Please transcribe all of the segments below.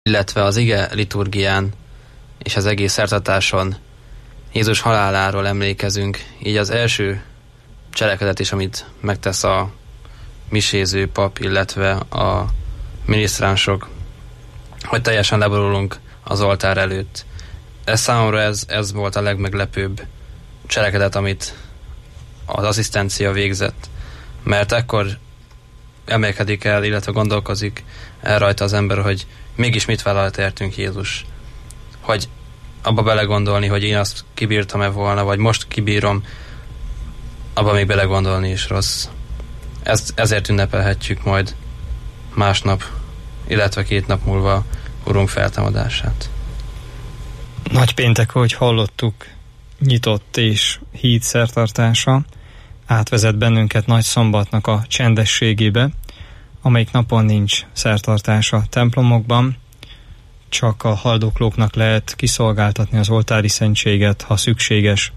illetve az ige liturgián és az egész szertartáson Jézus haláláról emlékezünk. Így az első cselekedet is, amit megtesz a miséző pap, illetve a minisztránsok, hogy teljesen leborulunk az oltár előtt. Számomra ez volt a legmeglepőbb cselekedet, amit az asszisztencia végzett, mert ekkor emelkedik el, illetve gondolkozik el rajta az ember, hogy mégis mit vállalt értünk Jézus. Hogy abba belegondolni, hogy én azt kibírtam-e volna, vagy most kibírom, abba még belegondolni is rossz. Ezért ünnepelhetjük majd másnap, illetve 2 nap múlva Urunk feltámadását. Nagypéntek, ahogy hallottuk, nyitott és híd szertartása átvezet bennünket Nagyszombatnak a csendességébe, amelyik napon nincs szertartás a templomokban, csak a haldoklóknak lehet kiszolgáltatni az oltári szentséget, ha szükséges.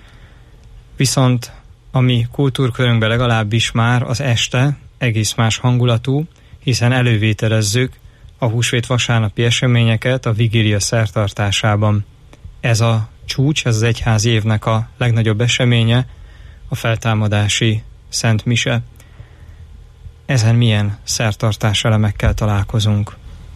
Viszont a mi kultúrkörünkben legalábbis már az este egész más hangulatú, hiszen elővételezzük a húsvét vasárnapi eseményeket a vigília szertartásában. Ez a csúcs, ez az egyházi évnek a legnagyobb eseménye, a feltámadási Szent Mise. Ezen milyen szertartás elemekkel találkozunk?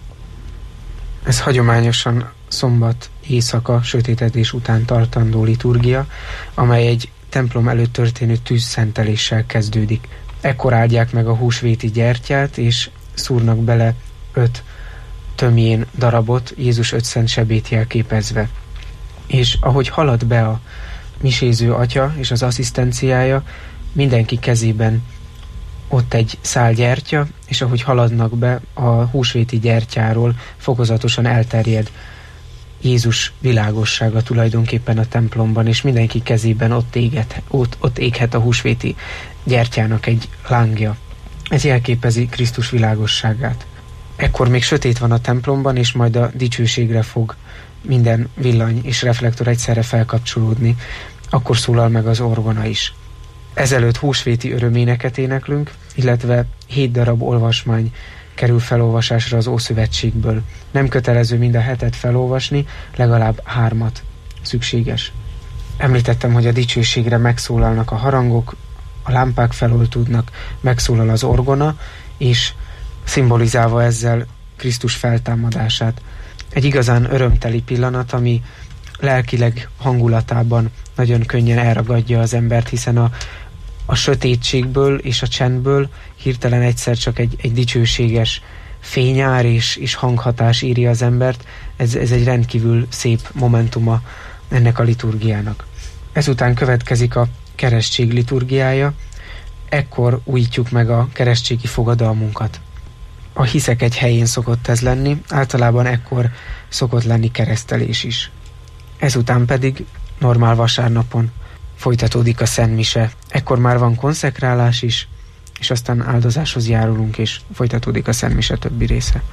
Ez hagyományosan szombat éjszaka sötétedés után tartandó liturgia, amely egy templom előtt történő tűzszenteléssel kezdődik. Ekkor áldják meg a húsvéti gyertyát, és szúrnak bele 5 tömjén darabot, Jézus 5 szent sebét jelképezve. És ahogy halad be a miséző atya és az asszisztenciája, mindenki kezében ott egy szál gyertya, és ahogy haladnak be, a húsvéti gyertyáról fokozatosan elterjed Jézus világossága tulajdonképpen a templomban, és mindenki kezében ott éghet a húsvéti gyertyának egy lángja. Ez jelképezi Krisztus világosságát. Ekkor még sötét van a templomban, és majd a dicsőségre fog minden villany és reflektor egyszerre felkapcsolódni. Akkor szólal meg az orgona is. Ezelőtt húsvéti öröméneket éneklünk, illetve 7 darab olvasmány kerül felolvasásra az Ószövetségből. Nem kötelező mind a 7-et felolvasni, legalább 3 szükséges. Említettem, hogy a dicsőségre megszólalnak a harangok, a lámpák feloltódnak, megszólal az orgona, és szimbolizálva ezzel Krisztus feltámadását. Egy igazán örömteli pillanat, ami lelkileg hangulatában nagyon könnyen elragadja az embert, hiszen a sötétségből és a csendből hirtelen egyszer csak egy dicsőséges fényár és hanghatás írja az embert. Ez egy rendkívül szép momentuma ennek a liturgiának. Ezután következik a keresztség liturgiája, ekkor újítjuk meg a keresztségi fogadalmunkat. A hiszek egy helyén szokott ez lenni, általában ekkor szokott lenni keresztelés is. Ezután pedig normál vasárnapon folytatódik a Szent Mise. Ekkor már van konszekrálás is, és aztán áldozáshoz járulunk, és folytatódik a Szent Mise többi része.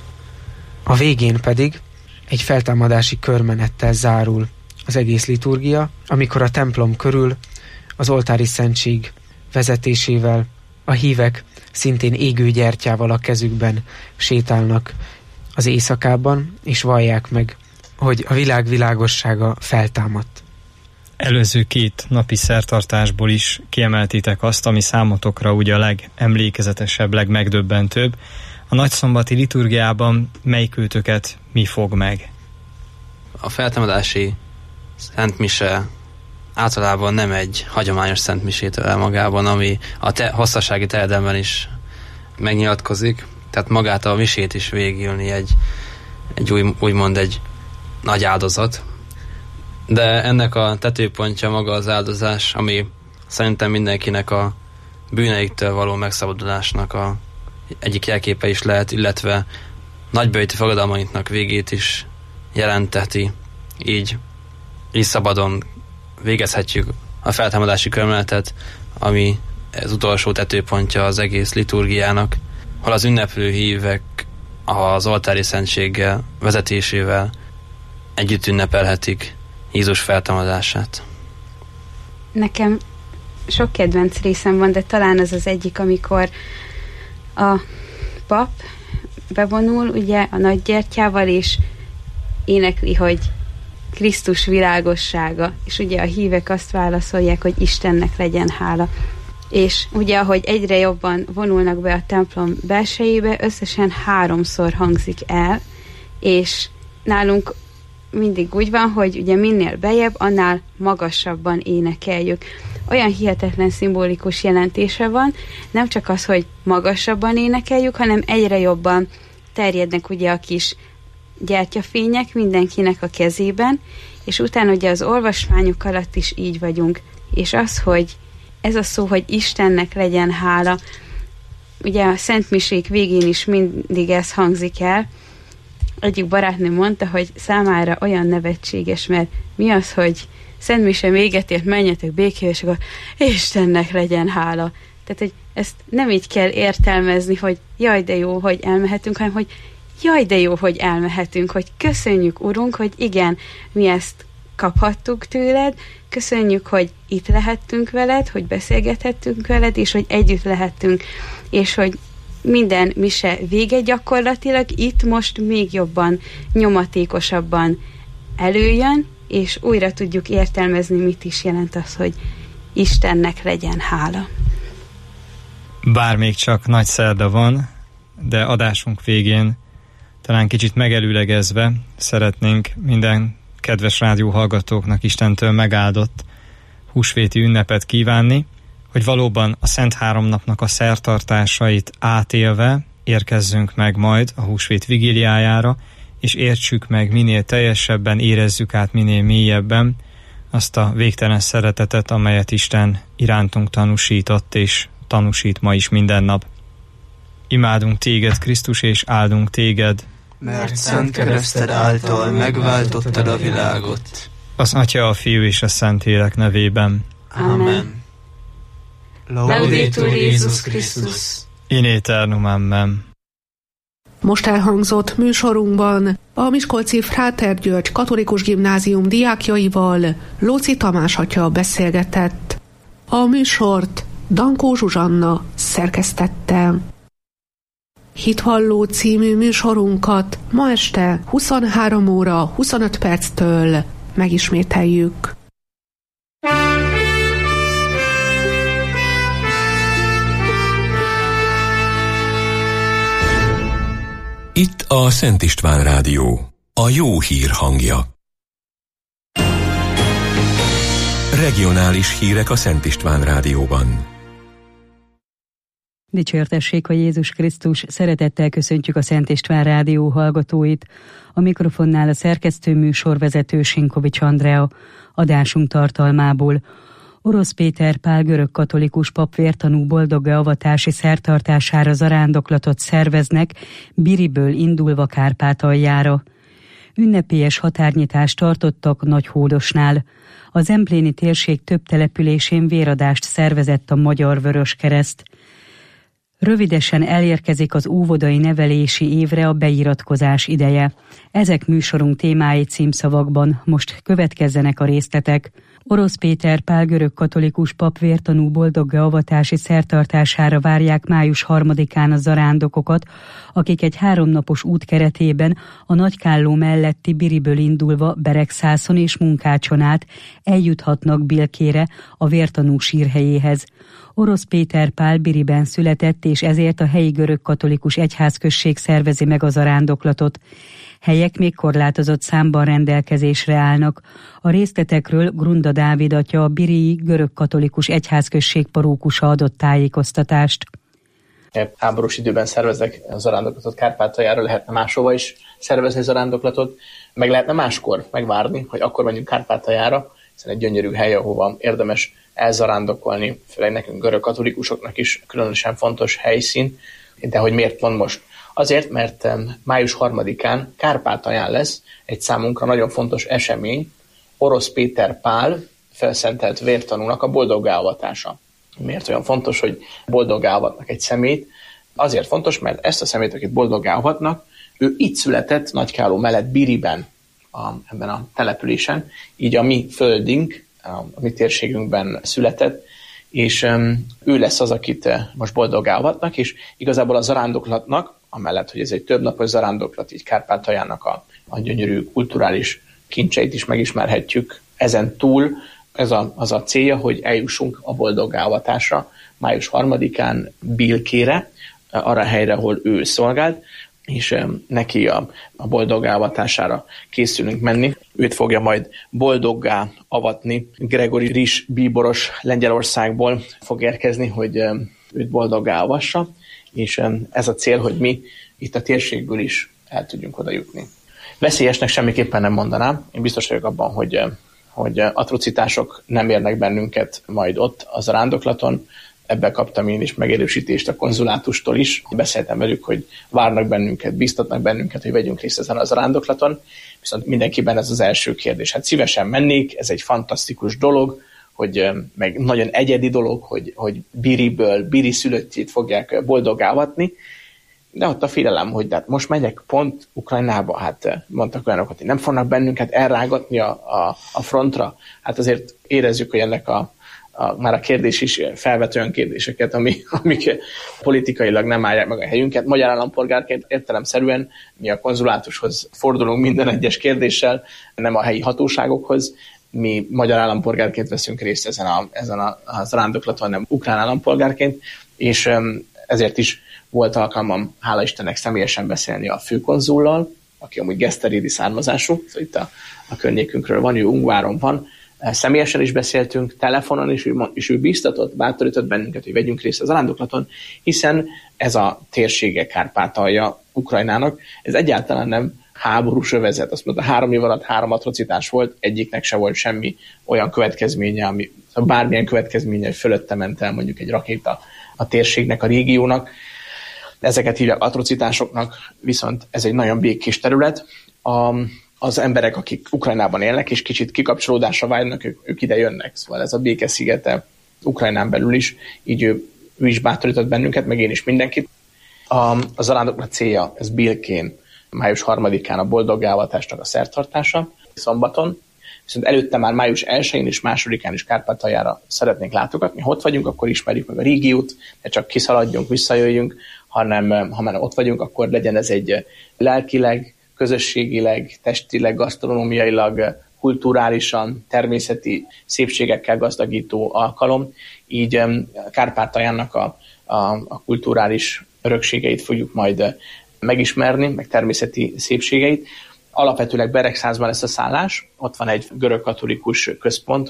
A végén pedig egy feltámadási körmenettel zárul az egész liturgia, amikor a templom körül az oltári szentség vezetésével a hívek szintén égő gyertyával a kezükben sétálnak az éjszakában, és vallják meg, hogy a világ világossága feltámadt. Előző 2 napi szertartásból is kiemeltétek azt, ami számotokra ugye a legemlékezetesebb, legmegdöbbentőbb. A nagyszombati liturgiában melyikőtöket mi fog meg? A feltámadási Szent Mise általában nem egy hagyományos Szent Misét öl magában, ami a hosszassági terjedelemben is megnyilatkozik, tehát magát a misét is végigülni egy úgymond egy nagy áldozat. De ennek a tetőpontja maga az áldozás, ami szerintem mindenkinek a bűneiktől való megszabadulásnak a egyik jelképe is lehet, illetve nagybőti fogadalmainknak végét is jelenteti. Így szabadon végezhetjük a feltámadási körmenetet, ami az utolsó tetőpontja az egész liturgiának, hol az ünneplő hívek az oltári szentséggel, vezetésével együtt ünnepelhetik Jézus feltámadását. Nekem sok kedvenc részem van, de talán az az egyik, amikor a pap bevonul ugye a nagygyertyával, és énekli, hogy Krisztus világossága, és ugye a hívek azt válaszolják, hogy Istennek legyen hála. És ugye, ahogy egyre jobban vonulnak be a templom belsejébe, összesen 3-szor hangzik el, és nálunk mindig úgy van, hogy ugye minél bejebb, annál magasabban énekeljük. Olyan hihetetlen szimbolikus jelentése van, nem csak az, hogy magasabban énekeljük, hanem egyre jobban terjednek ugye a kis gyertyafények mindenkinek a kezében, és utána ugye az olvasmányok alatt is így vagyunk. És az, hogy ez a szó, hogy Istennek legyen hála, ugye a szentmisék végén is mindig ez hangzik el. Egyik barátnő mondta, hogy számára olyan nevetséges, mert mi az, hogy szentmise véget ért, menjetek békével, és akkor Istennek legyen hála. Tehát, hogy ezt nem így kell értelmezni, hogy jaj, de jó, hogy elmehetünk, hanem, hogy jaj, de jó, hogy elmehetünk, hogy köszönjük, Urunk, hogy igen, mi ezt kaphattuk tőled, köszönjük, hogy itt lehettünk veled, hogy beszélgethettünk veled, és hogy együtt lehettünk, és hogy minden mise vége gyakorlatilag itt most még jobban, nyomatékosabban előjön, és újra tudjuk értelmezni, mit is jelent az, hogy Istennek legyen hála. Bár még csak nagy szerda van, de adásunk végén talán kicsit megelőlegezve szeretnénk minden kedves rádióhallgatóknak Istentől megáldott húsvéti ünnepet kívánni, hogy valóban a Szent Háromnapnak a szertartásait átélve érkezzünk meg majd a húsvét vigíliájára, és értsük meg minél teljesebben, érezzük át minél mélyebben azt a végtelen szeretetet, amelyet Isten irántunk tanúsított, és tanúsít ma is minden nap. Imádunk téged, Krisztus, és áldunk téged, mert szent kereszted által megváltottad a világot. Az Atya, a Fiú és a Szentlélek nevében. Amen. Laudetur Jézus Krisztus. In aeternum amen. Most elhangzott műsorunkban a miskolci Fráter György Katolikus Gimnázium diákjaival Lóczy Tamás atya beszélgetett. A műsort Dankó Zsuzsanna szerkesztette. Hitvalló című műsorunkat ma este 23 óra 25 perctől megismételjük. Itt a Szent István Rádió, a jó hír hangja. Regionális hírek a Szent István Rádióban. Dicsértessék a Jézus Krisztus, szeretettel köszöntjük a Szent István Rádió hallgatóit. A mikrofonnál a szerkesztő műsorvezető Sinkovics Andrea. Adásunk tartalmából: Orosz Péter Pál görögkatolikus pap vértanú boldoggá avatási szertartására zarándoklatot szerveznek, Biriből indulva Kárpátaljára. Ünnepélyes határnyitást tartottak Nagyhódosnál. A zempléni térség több településén véradást szervezett a Magyar Vöröskereszt. Rövidesen elérkezik az óvodai nevelési évre a beiratkozás ideje. Ezek műsorunk témái címszavakban, most következzenek a részletek. Orosz Péter Pál görögkatolikus pap vértanú boldoggá avatási szertartására várják május 3-án a zarándokokat, akik egy 3 napos út keretében a Nagykálló melletti Biriből indulva Beregszászon és Munkácson át eljuthatnak Bilkére, a vértanú sírhelyéhez. Orosz Péter Pál Biriben született, és ezért a helyi görögkatolikus egyházközség szervezi meg a zarándoklatot. Helyek még korlátozott számban rendelkezésre állnak. A részletekről Grunda Dávid atya, a birii görögkatolikus egyházközség parókusa adott tájékoztatást. Háborús időben szervezek zarándoklatot Kárpátaljára, lehetne máshova is szervezni zarándoklatot, meg lehetne máskor megvárni, hogy akkor menjünk Kárpátaljára, hiszen egy gyönyörű hely, ahova érdemes elzarándokolni, főleg nekünk görögkatolikusoknak is különösen fontos helyszín. De hogy miért pont most? Azért, mert május 3-án Kárpátalján lesz egy számunkra nagyon fontos esemény, Orosz Péter Pál felszentelt vértanúnak a boldoggá avatása. Miért olyan fontos, hogy boldoggá avatnak egy szemét? Azért fontos, mert ezt a szemét, akit boldoggá avatnak, ő itt született Nagykálló mellett Biriben, ebben a településen, így a mi földünk, a mi térségünkben született, és ő lesz az, akit most boldoggá avatnak, és igazából a zarándoklatnak, amellett, hogy ez egy többnapos zarándoklat, így Kárpátaljának a gyönyörű kulturális kincseit is megismerhetjük. Ezen túl az a célja, hogy eljussunk a boldoggá avatásra május 3-án Bilkére, arra a helyre, ahol ő szolgált, és neki a boldoggá avatására készülünk menni. Őt fogja majd boldoggá avatni. Gregory Rizs bíboros Lengyelországból fog érkezni, hogy őt boldoggá avassa, és ez a cél, hogy mi itt a térségből is el tudjunk oda jutni. Veszélyesnek semmiképpen nem mondanám. Én biztos vagyok abban, hogy atrocitások nem érnek bennünket majd ott a zarándoklaton. Ebben kaptam én is megerősítést a konzulátustól is. Beszéltem velük, hogy várnak bennünket, bíztatnak bennünket, hogy vegyünk részt ezen a zarándoklaton. Viszont mindenkiben ez az első kérdés. Hát szívesen mennék, ez egy fantasztikus dolog, hogy meg nagyon egyedi dolog, hogy Biri szülöttjét fogják boldoggá avatni, de ott a félelem, hogy hát most megyek pont Ukrajnába, hát mondtak olyanokat, hogy nem fognak bennünket elrágatni a frontra. Hát azért érezzük, hogy ennek már a kérdés is felvet olyan kérdéseket, amik politikailag nem állják meg a helyünket. Magyar állampolgárként értelemszerűen mi a konzulátushoz fordulunk minden egyes kérdéssel, nem a helyi hatóságokhoz. Mi magyar állampolgárként veszünk részt ezen a zarándoklaton, nem ukrán állampolgárként, és ezért is volt alkalmam, hála Istennek, személyesen beszélni a főkonzullal, aki amúgy geszterédi származású, szóval itt a környékünkről van, ő Ungváron van. Személyesen is beszéltünk, telefonon is, és ő bíztatott, bátorított bennünket, hogy vegyünk részt a zarándoklaton, hiszen ez a térsége Kárpátalja Ukrajnának, ez egyáltalán nem háborús övezet. Azt mondta, 3 év alatt 3 atrocitás volt, egyiknek se volt semmi olyan következménye, ami bármilyen következménye fölötte ment el mondjuk egy rakéta a térségnek, a régiónak. Ezeket hívják atrocitásoknak, viszont ez egy nagyon békés terület. Az emberek, akik Ukrajnában élnek, és kicsit kikapcsolódásra vágynak, ők ide jönnek. Szóval ez a békeszigete Ukrajnán belül is, így ő is bátorított bennünket, meg én is mindenkit. A zarándoklat célja, ez Bilkén, május 3-án a boldoggá avatásnak a szertartása, szombaton, viszont előtte már május 1-én és 2-án is Kárpátaljára szeretnénk látogatni. Ha ott vagyunk, akkor ismerjük meg a régiót, ne csak kiszaladjunk, visszajöjjünk, hanem ha már ott vagyunk, akkor legyen ez egy lelkileg, közösségileg, testileg, gasztronómiailag, kulturálisan, természeti szépségekkel gazdagító alkalom. Így Kárpátaljának a kulturális örökségeit fogjuk majd megismerni, meg természeti szépségeit. Alapvetőleg Beregszázban lesz a szállás, ott van egy görög-katolikus központ,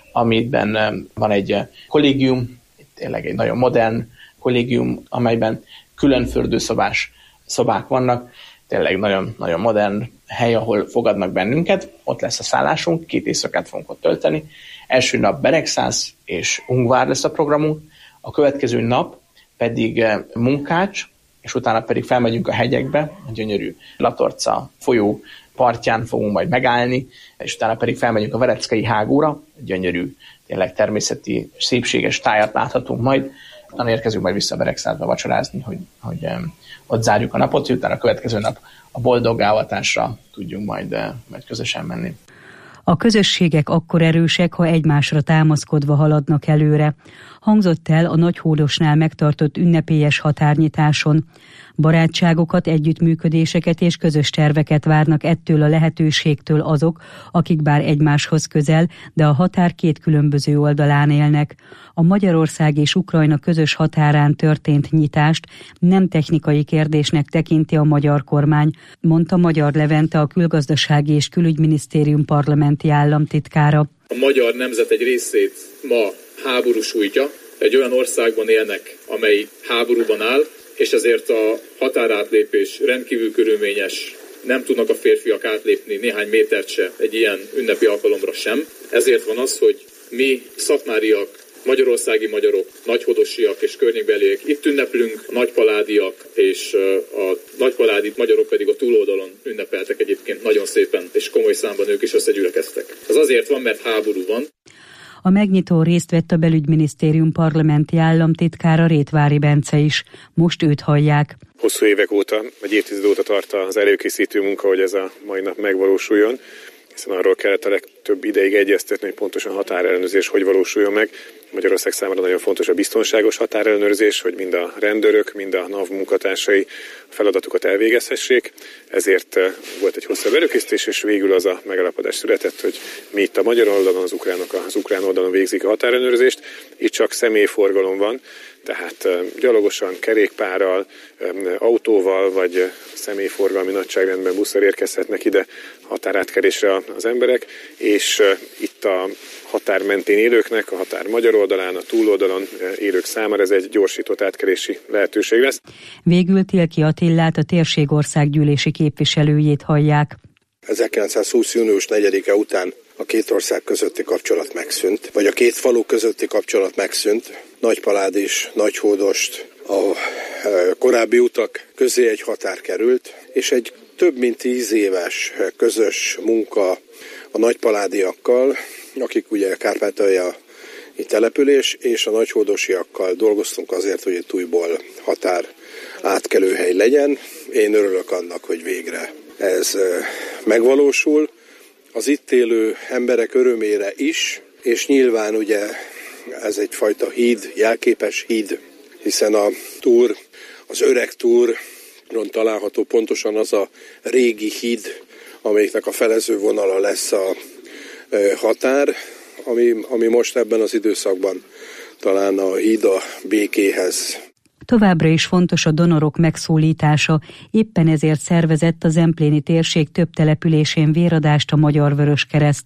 amiben van egy kollégium, tényleg egy nagyon modern kollégium, amelyben külön fürdőszobás szobák vannak, tényleg nagyon, nagyon modern hely, ahol fogadnak bennünket, ott lesz a szállásunk, 2 éjszakát fogunk ott tölteni. Első nap Beregszász és Ungvár lesz a programunk, a következő nap pedig Munkács, és utána pedig felmegyünk a hegyekbe, a gyönyörű Latorca folyó partján fogunk majd megállni, és utána pedig felmegyünk a Vereckei hágóra, gyönyörű, tényleg természeti, szépséges tájat láthatunk majd, utána érkezünk majd vissza a Beregszázba vacsorázni, hogy ott zárjuk a napot, hogy utána a következő nap a boldoggá avatásra tudjunk majd közösen menni. A közösségek akkor erősek, ha egymásra támaszkodva haladnak előre. Hangzott el a Nagyhódosnál megtartott ünnepélyes határnyitáson. Barátságokat, együttműködéseket és közös terveket várnak ettől a lehetőségtől azok, akik bár egymáshoz közel, de a határ 2 különböző oldalán élnek. A Magyarország és Ukrajna közös határán történt nyitást nem technikai kérdésnek tekinti a magyar kormány, mondta Magyar Levente, a Külgazdasági és Külügyminisztérium parlamenti államtitkára. A magyar nemzet egy részét ma háború sújtja, egy olyan országban élnek, amely háborúban áll, és ezért a határátlépés rendkívül körülményes, nem tudnak a férfiak átlépni néhány métert se egy ilyen ünnepi alkalomra sem. Ezért van az, hogy mi szatmáriak, magyarországi magyarok, nagyhodosiak és környékbeliek itt ünneplünk, a nagypaládiak és a nagypaládi magyarok pedig a túloldalon ünnepeltek egyébként nagyon szépen, és komoly számban ők is összegyülekeztek. Ez azért van, mert háború van. A megnyitón részt vett a Belügyminisztérium parlamenti államtitkára, Rétvári Bence is. Most őt hallják. Hosszú évek óta, vagy évtized óta tart az előkészítő munka, hogy ez a mai nap megvalósuljon, hiszen arról kellett a legtöbb ideig egyeztetni, hogy pontosan határellenőrzés hogy valósuljon meg. Magyarország számára nagyon fontos a biztonságos határellenőrzés, hogy mind a rendőrök, mind a NAV munkatársai a feladatukat elvégezhessék. Ezért volt egy hosszabb előkészítés, és végül az a megállapodás született, hogy mi itt a magyar oldalon, az ukránok az ukrán oldalon végzik a határellenőrzést. Itt csak személyforgalom van, tehát gyalogosan, kerékpárral, autóval vagy személyforgalmi nagyságrendben busszal érkezhetnek ide határátkelésre az emberek, és itt a határ mentén élőknek, a határ magyar oldalán, a túloldalon élők számára ez egy gyorsított átkelési lehetőség lesz. Végül Tilki Attillát, a térségországgyűlési képviselőjét hallják. 1920. június 4-e után a két ország közötti kapcsolat megszűnt, vagy a két falu közötti kapcsolat megszűnt. Nagypalád és Nagyhódost a korábbi utak közé egy határ került, és egy több mint 10 éves közös munka a nagypaládiakkal, akik ugye Kárpátaljai település, és a nagyhódosiakkal dolgoztunk azért, hogy itt újból határ átkelőhely legyen. Én örülök annak, hogy végre ez megvalósul. Az itt élő emberek örömére is, és nyilván ugye ez egyfajta híd, jelképes híd, hiszen a túr, az öreg túron található pontosan az a régi híd, amelyiknek a felező vonala lesz a határ, ami most ebben az időszakban talán a híd a békéhez. Továbbra is fontos a donorok megszólítása, éppen ezért szervezett a Zempléni térség több településén véradást a Magyar Vöröskereszt.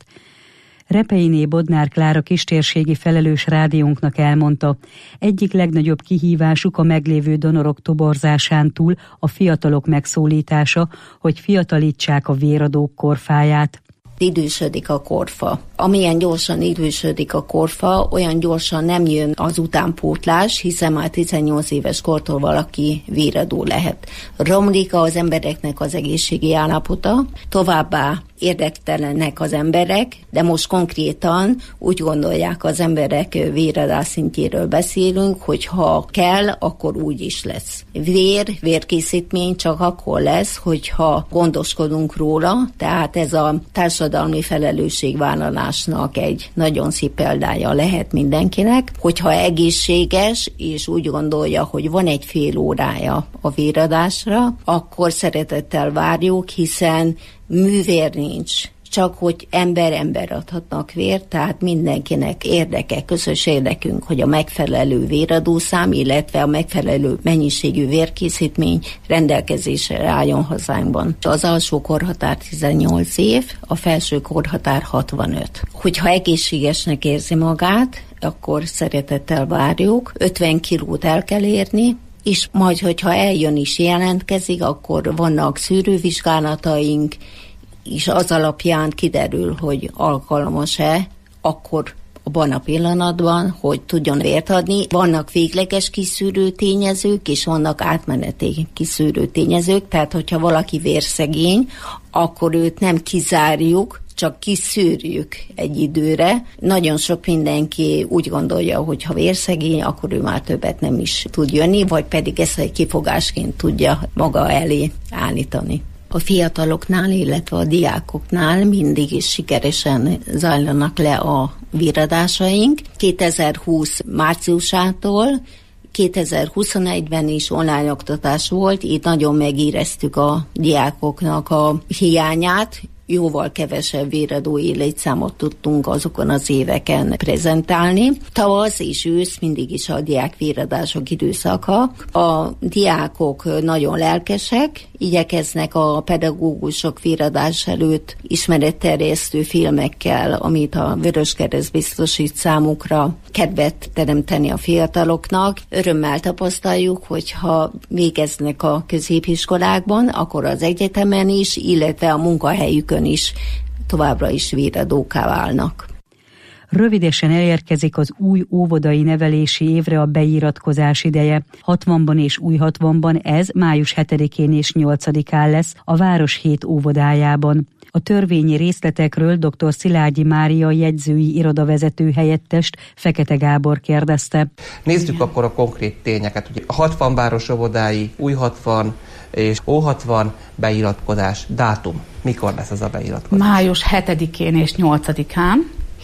Repeiné Bodnár Klára kistérségi felelős rádiónknak elmondta, egyik legnagyobb kihívásuk a meglévő donorok toborzásán túl a fiatalok megszólítása, hogy fiatalítsák a véradók korfáját. Idősödik a korfa. Amilyen gyorsan idősödik a korfa, olyan gyorsan nem jön az utánpótlás, hiszen már 18 éves kortól valaki véradó lehet. Romlik az embereknek az egészségi állapota, továbbá érdektelenek az emberek, de most konkrétan úgy gondolják az emberek, véradás szintjéről beszélünk, hogy ha kell, akkor úgy is lesz. Vérkészítmény csak akkor lesz, hogyha gondoskodunk róla, tehát ez a társadalmi felelősségvállalásnak egy nagyon szép példája lehet mindenkinek, hogyha egészséges, és úgy gondolja, hogy van egy fél órája a véradásra, akkor szeretettel várjuk, hiszen művér nincs, csak hogy ember adhatnak vért, tehát mindenkinek érdeke, közös érdekünk, hogy a megfelelő véradószám, illetve a megfelelő mennyiségű vérkészítmény rendelkezésre álljon hazánkban. Az alsó korhatár 18 év, a felső korhatár 65. Hogyha egészségesnek érzi magát, akkor szeretettel várjuk, 50 kilót el kell érni, és majd, hogyha eljön is jelentkezik, akkor vannak szűrővizsgálataink, és az alapján kiderül, hogy alkalmas-e akkor abban a pillanatban, hogy tudjon vért adni. Vannak végleges kiszűrő tényezők, és vannak átmeneti kiszűrő tényezők, tehát hogyha valaki vérszegény, akkor őt nem kizárjuk, csak kiszűrjük egy időre. Nagyon sok mindenki úgy gondolja, hogy ha vérszegény, akkor ő már többet nem is tud jönni, vagy pedig ezt egy kifogásként tudja maga elé állítani. A fiataloknál, illetve a diákoknál mindig is sikeresen zajlanak le a véradásaink. 2020 márciusától 2021-ben is online oktatás volt, itt nagyon megéreztük a diákoknak a hiányát, jóval kevesebb véradói létszámot tudtunk azokon az éveken prezentálni. Tavasz és ősz mindig is a diák véradások időszaka. A diákok nagyon lelkesek, igyekeznek a pedagógusok véradás előtt ismeretterjesztő filmekkel, amit a Vöröskereszt biztosít számukra, kedvet teremteni a fiataloknak. Örömmel tapasztaljuk, hogyha végeznek a középiskolákban, akkor az egyetemen is, illetve a munkahelyükön is továbbra is véradóká válnak. Rövidesen elérkezik az új óvodai nevelési évre a beiratkozás ideje. 60-ban és új 60-ban ez május 7-én és 8-án lesz a város 7 óvodájában. A törvényi részletekről dr. Szilágyi Mária jegyzői irodavezető helyettest Fekete Gábor kérdezte. Nézzük akkor a konkrét tényeket. Ugye a 60 város óvodái, új 60 és Ó60 beiratkozás dátum. Mikor lesz ez a beiratkozás? Május 7-én és 8-án.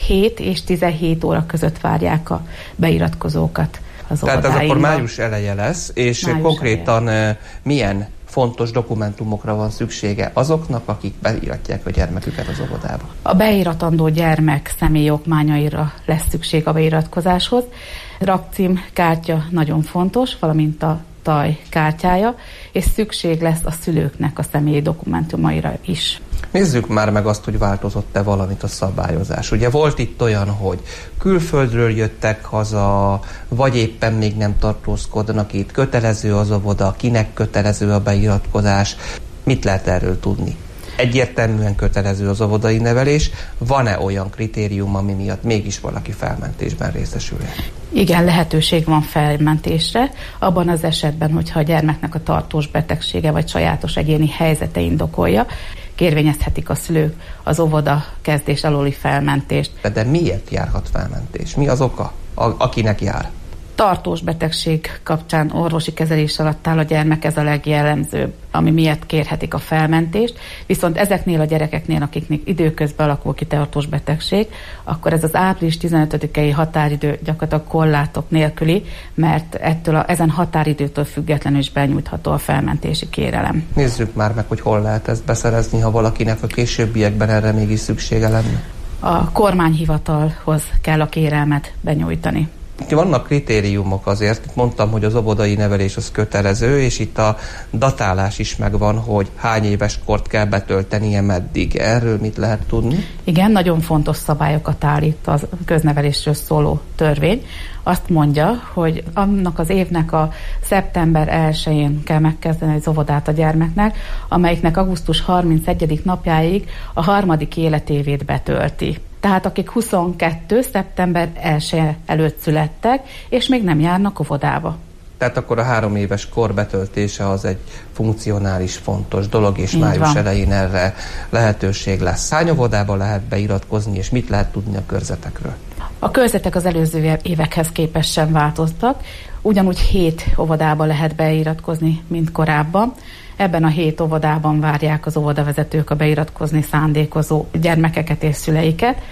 7 és 17 óra között várják a beiratkozókat az óvodáinkba. Tehát ez akkor május eleje lesz, és május konkrétan eleje. Milyen fontos dokumentumokra van szüksége azoknak, akik beiratják a gyermeküket az óvodába? A beiratandó gyermek személyokmányaira lesz szükség a beiratkozáshoz. Rakcím kártya nagyon fontos, valamint a TAJ kártyája, és szükség lesz a szülőknek a személyi dokumentumaira is. Nézzük már meg azt, hogy változott-e valamit a szabályozás. Ugye volt itt olyan, hogy külföldről jöttek haza, vagy éppen még nem tartózkodnak itt, kötelező az óvoda, kinek kötelező a beiratkozás. Mit lehet erről tudni? Egyértelműen kötelező az óvodai nevelés. Van-e olyan kritérium, ami miatt mégis valaki felmentésben részesülhet? Igen, lehetőség van felmentésre, abban az esetben, hogyha a gyermeknek a tartós betegsége vagy sajátos egyéni helyzete indokolja, kérvényezhetik a szülők az óvoda kezdés alóli felmentést. De miért járhat felmentés? Mi az oka, akinek jár? Tartós betegség kapcsán orvosi kezelés alatt áll a gyermek, ez a legjellemzőbb, ami miatt kérhetik a felmentést. Viszont ezeknél a gyerekeknél, akiknek időközben alakul ki tartós betegség, akkor ez az április 15-i határidő gyakorlatilag korlátok nélküli, mert ezen határidőtől függetlenül is benyújtható a felmentési kérelem. Nézzük már meg, hogy hol lehet ezt beszerezni, ha valakinek a későbbiekben erre mégis szüksége lenne. A kormányhivatalhoz kell a kérelmet benyújtani. Vannak kritériumok azért, itt mondtam, hogy az óvodai nevelés az kötelező, és itt a datálás is megvan, hogy hány éves kort kell betöltenie meddig. Erről mit lehet tudni? Igen, nagyon fontos szabályokat állít a köznevelésről szóló törvény. Azt mondja, hogy annak az évnek a szeptember 1-én kell megkezdeni az óvodát a gyermeknek, amelyiknek augusztus 31. napjáig a 3. életévét betölti. Tehát akik 22. szeptember 1 előtt születtek, és még nem járnak óvodába. Tehát akkor a 3 éves kor betöltése az egy funkcionális, fontos dolog, és május elején erre lehetőség lesz. Hány óvodába lehet beiratkozni, és mit lehet tudni a körzetekről? A körzetek az előző évekhez képest sem változtak. Ugyanúgy 7 óvodába lehet beiratkozni, mint korábban. Ebben a 7 óvodában várják az óvodavezetők a beiratkozni szándékozó gyermekeket és szüleiket.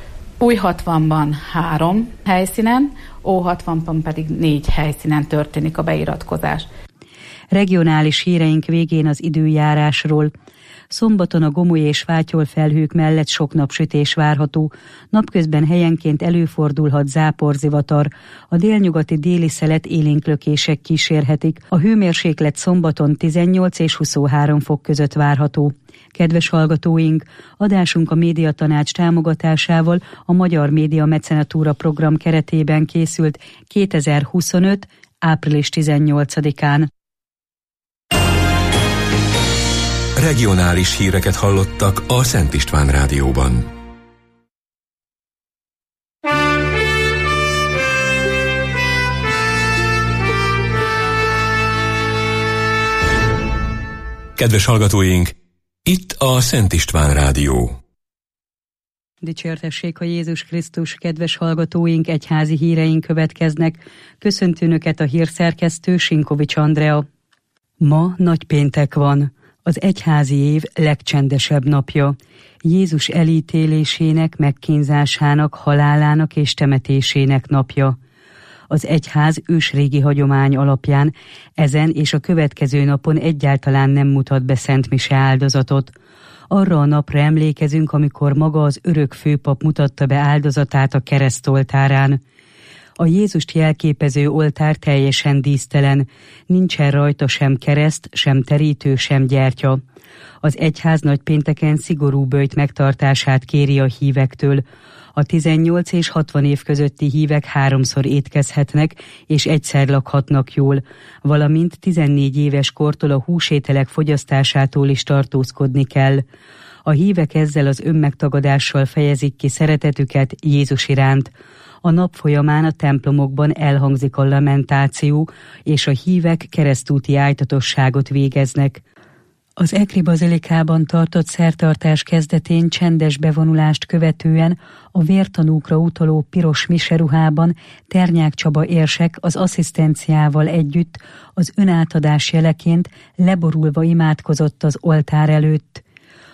Új-60-ban 3 helyszínen, Ó-60-ban pedig 4 helyszínen történik a beiratkozás. Regionális híreink végén az időjárásról. Szombaton a gomoly és fátyol felhők mellett sok napsütés várható. Napközben helyenként előfordulhat záporzivatar. A délnyugati déli szelet élénklökések kísérhetik. A hőmérséklet szombaton 18 és 23 fok között várható. Kedves hallgatóink, adásunk a Médiatanács támogatásával a Magyar Média Mecenatúra program keretében készült 2025. április 18-án. Regionális híreket hallottak a Szent István Rádióban. Kedves hallgatóink, itt a Szent István Rádió. Dicsértessék a Jézus Krisztus, kedves hallgatóink, egyházi híreink következnek. Köszöntőnöket a hírszerkesztő Sinkovics Andrea. Ma nagypéntek van. Az egyházi év legcsendesebb napja. Jézus elítélésének, megkínzásának, halálának és temetésének napja. Az egyház ősrégi hagyomány alapján ezen és a következő napon egyáltalán nem mutat be szentmise áldozatot. Arra a napra emlékezünk, amikor maga az örök főpap mutatta be áldozatát a keresztoltárán. A Jézust jelképező oltár teljesen dísztelen, nincsen rajta sem kereszt, sem terítő, sem gyertya. Az egyház nagypénteken szigorú böjt megtartását kéri a hívektől. A 18 és 60 év közötti hívek 3-szor étkezhetnek és egyszer lakhatnak jól, valamint 14 éves kortól a húsételek fogyasztásától is tartózkodni kell. A hívek ezzel az önmegtagadással fejezik ki szeretetüket Jézus iránt. A nap folyamán a templomokban elhangzik a lamentáció, és a hívek keresztúti ájtatosságot végeznek. Az Ekri bazilikában tartott szertartás kezdetén csendes bevonulást követően a vértanúkra utaló piros miseruhában Ternyák Csaba érsek az asszisztenciával együtt az önátadás jeleként leborulva imádkozott az oltár előtt.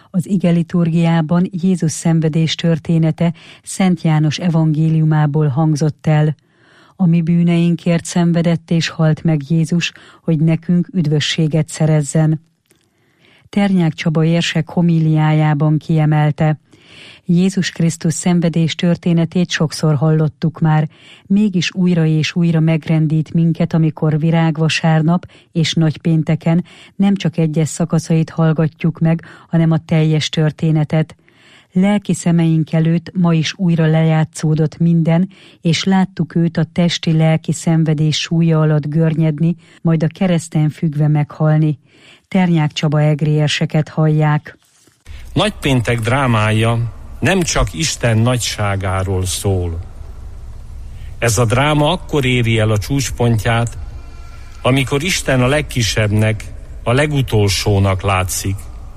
Az igeliturgiában Jézus szenvedés története Szent János evangéliumából hangzott el. A mi bűneinkért szenvedett és halt meg Jézus, hogy nekünk üdvösséget szerezzen. Ternyák Csaba érsek homíliájában kiemelte: Jézus Krisztus szenvedés történetét sokszor hallottuk már, mégis újra és újra megrendít minket, amikor virágvasárnap és nagypénteken nem csak egyes szakaszait hallgatjuk meg, hanem a teljes történetet. Lelki szemeink előtt ma is újra lejátszódott minden, és láttuk őt a testi-lelki szenvedés súlya alatt görnyedni, majd a kereszten függve meghalni. Ternyák Csaba egri érseket hallják. Nagypéntek drámája nem csak Isten nagyságáról szól. Ez a dráma akkor éri el a csúcspontját, amikor Isten a legkisebbnek, a legutolsónak látszik.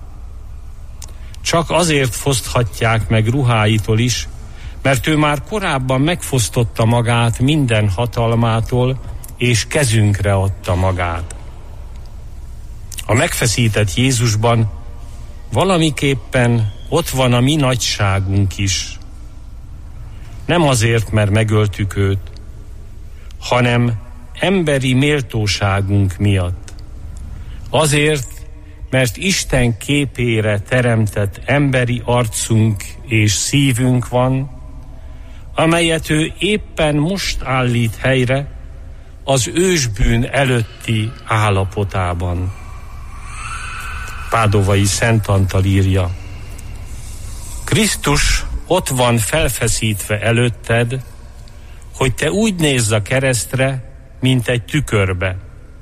Csak azért foszthatják meg ruháitól is, mert ő már korábban megfosztotta magát minden hatalmától, és kezünkre adta magát. A megfeszített Jézusban valamiképpen ott van a mi nagyságunk is. Nem azért, mert megöltük őt, hanem emberi méltóságunk miatt. Azért, mert Isten képére teremtett emberi arcunk és szívünk van, amelyet ő éppen most állít helyre az ősbűn előtti állapotában. Pádovai Szent Antal írja: Krisztus ott van felfeszítve előtted, hogy te úgy nézz a keresztre, mint egy tükörbe.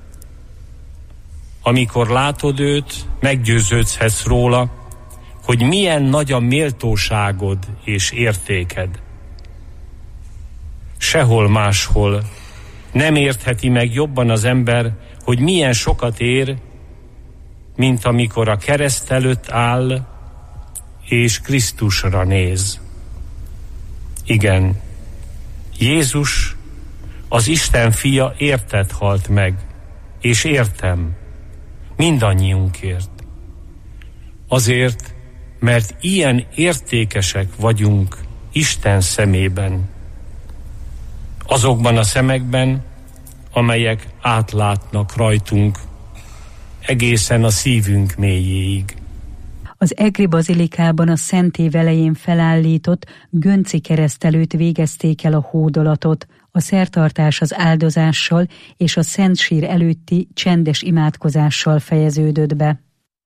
Amikor látod őt, meggyőződhetsz róla, hogy milyen nagy a méltóságod és értéked. Sehol máshol nem értheti meg jobban az ember, hogy milyen sokat ér, mint amikor a kereszt előtt áll, és Krisztusra néz. Igen, Jézus, az Isten fia érted halt meg, és értem, mindannyiunkért. Azért, mert ilyen értékesek vagyunk Isten szemében. Azokban a szemekben, amelyek átlátnak rajtunk, egészen a szívünk mélyéig. Az egri bazilikában a szentély elején felállított Gönci kereszt előtt végezték el a hódolatot. A szertartás az áldozással és a Szent Sír előtti csendes imádkozással fejeződött be.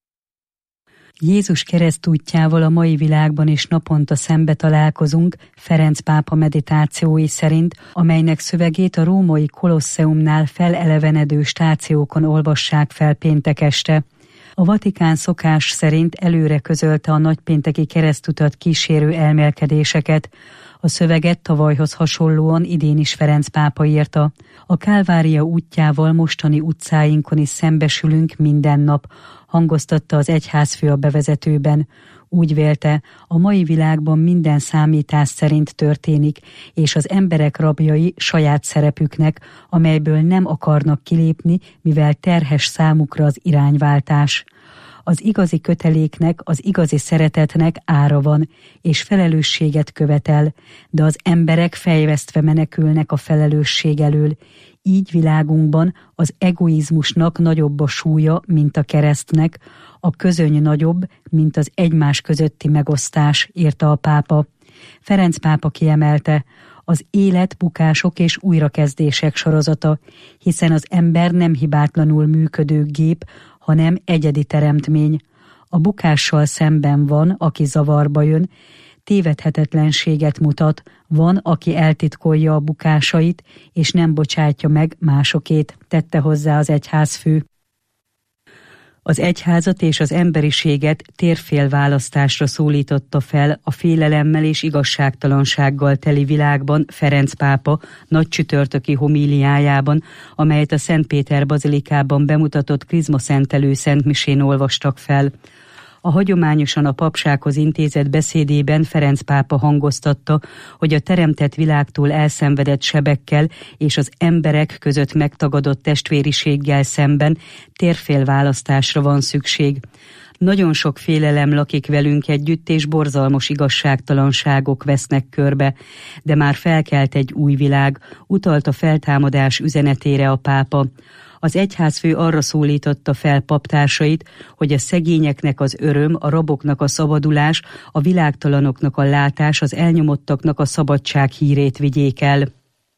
Jézus keresztútjával a mai világban is naponta szembe találkozunk Ferenc pápa meditációi szerint, amelynek szövegét a római Kolosseumnál felelevenedő stációkon olvassák fel péntek este. A Vatikán szokás szerint előre közölte a nagypénteki keresztutat kísérő elmélkedéseket. A szöveget tavalyhoz hasonlóan idén is Ferenc pápa írta. A Kálvária útjával mostani utcáinkon is szembesülünk minden nap, hangoztatta az egyházfő a bevezetőben. Úgy vélte, a mai világban minden számítás szerint történik, és az emberek rabjai saját szerepüknek, amelyből nem akarnak kilépni, mivel terhes számukra az irányváltás. Az igazi köteléknek, az igazi szeretetnek ára van, és felelősséget követel, de az emberek fejvesztve menekülnek a felelősség elől. Így világunkban az egoizmusnak nagyobb a súlya, mint a keresztnek, a közöny nagyobb, mint az egymás közötti megosztás, írta a pápa. Ferenc pápa kiemelte, az élet bukások és újrakezdések sorozata, hiszen az ember nem hibátlanul működő gép, hanem egyedi teremtmény. A bukással szemben van, aki zavarba jön, tévedhetetlenséget mutat, van, aki eltitkolja a bukásait, és nem bocsátja meg másokét, tette hozzá az egyházfő. Az egyházat és az emberiséget térfélválasztásra szólította fel a félelemmel és igazságtalansággal teli világban Ferenc pápa nagycsütörtöki homíliájában, amelyet a Szent Péter bazilikában bemutatott krizmaszentelő szentmisén olvastak fel. A hagyományosan a papsághoz intézett beszédében Ferenc pápa hangoztatta, hogy a teremtett világtól elszenvedett sebekkel és az emberek között megtagadott testvériséggel szemben térfélválasztásra van szükség. Nagyon sok félelem lakik velünk együtt, és borzalmas igazságtalanságok vesznek körbe, de már felkelt egy új világ, utalt a feltámadás üzenetére a pápa. Az egyházfő arra szólította fel paptársait, hogy a szegényeknek az öröm, a raboknak a szabadulás, a világtalanoknak a látás, az elnyomottaknak a szabadság hírét vigyék el.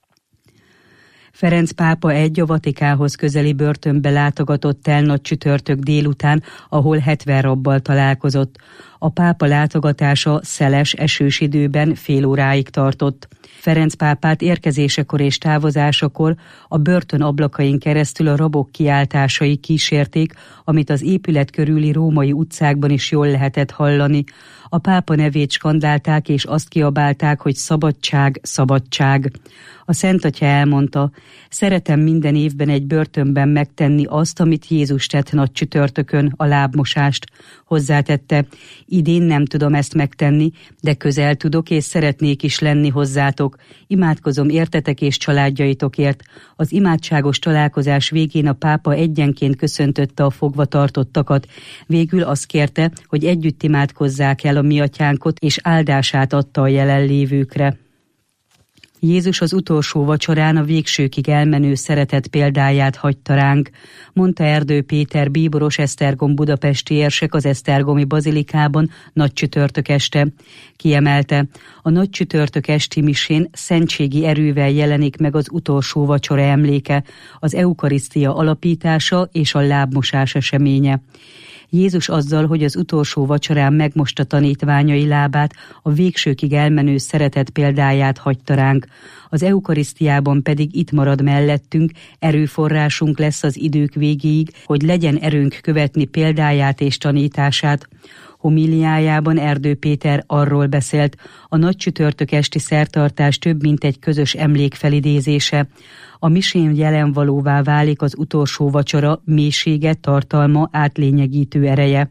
Ferenc pápa a Vatikához közeli börtönbe látogatott el nagycsütörtök délután, ahol 70 rabbal találkozott. A pápa látogatása szeles, esős időben fél óráig tartott. Ferenc pápát érkezésekor és távozásakor a börtön ablakain keresztül a rabok kiáltásai kísérték, amit az épület körüli római utcákban is jól lehetett hallani. A pápa nevét skandálták és azt kiabálták, hogy szabadság, szabadság. A Szent Atya elmondta, szeretem minden évben egy börtönben megtenni azt, amit Jézus tett nagycsütörtökön, a lábmosást. Hozzátette, idén nem tudom ezt megtenni, de közel tudok és szeretnék is lenni hozzátok. Imádkozom értetek és családjaitokért. Az imádságos találkozás végén a pápa egyenként köszöntötte a fogvatartottakat. Végül azt kérte, hogy együtt imádkozzák el a mi atyánkot, és áldását adta a jelenlévőkre. Jézus az utolsó vacsorán a végsőkig elmenő szeretet példáját hagyta ránk, mondta Erdő Péter bíboros esztergom budapesti érsek az esztergomi bazilikában nagycsütörtök este. Kiemelte, a nagycsütörtök esti misén szentségi erővel jelenik meg az utolsó vacsora emléke, az eukarisztia alapítása és a lábmosás eseménye. Jézus azzal, hogy az utolsó vacsorán megmosta tanítványai lábát, a végsőkig elmenő szeretet példáját hagyta ránk. Az eukarisztiában pedig itt marad mellettünk, erőforrásunk lesz az idők végéig, hogy legyen erőnk követni példáját és tanítását. Homíliájában Erdő Péter arról beszélt, a nagycsütörtök esti szertartás több mint egy közös emlék felidézése. A misén jelenvalóvá válik az utolsó vacsora mélysége, tartalma, átlényegítő ereje.